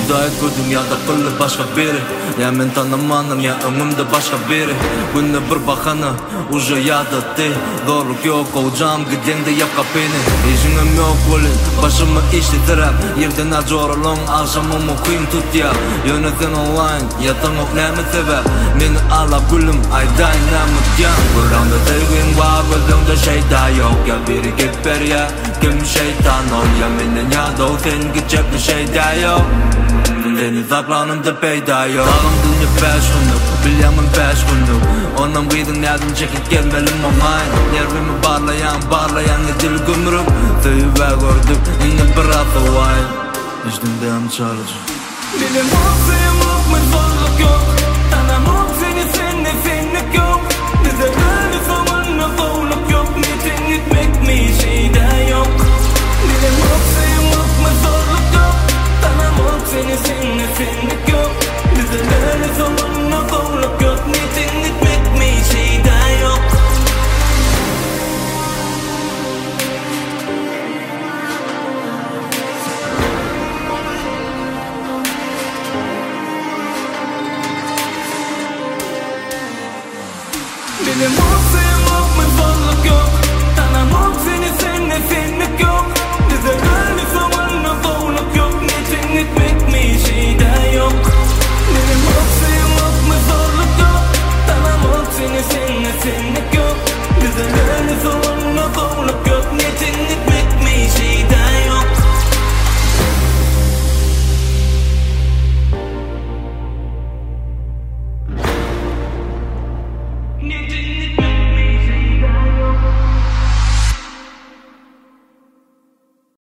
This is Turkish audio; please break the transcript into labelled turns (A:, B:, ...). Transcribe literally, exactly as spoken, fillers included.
A: Hidayet bu dünyada kıllı başka biri. Ya men tanımanım ya ömrümde başka biri. Günde bir bakanı uca yadattı. Zorluk yok olacağım gidende yap kapını. İşim yok olun başımı işletirem. Yerden acıoralım akşamımı kuyum tut ya. Yönetin online yatan ok nemi sebep. Beni ala gülüm aydan namık ya. Buramda sevgin var gözümde şey daha yok ya. Biri geber ya kim şeytan ol ya. Menden ya da o sen gidecek bir şey daha yok. Deniz aklanımda peyda yok. Dağım dünya beş günlük Bilyamın beş günlük. Ondan gıydın yardım çekip gelmelim online. Nervimi barlayan barlayan edil gümrük. Teyve gördük yine bir hafta wine. İşte dem çalıcı.
B: Dilim yok sayım yok mı zorluk yok. Tanım yok seni senle senlik yok. Bize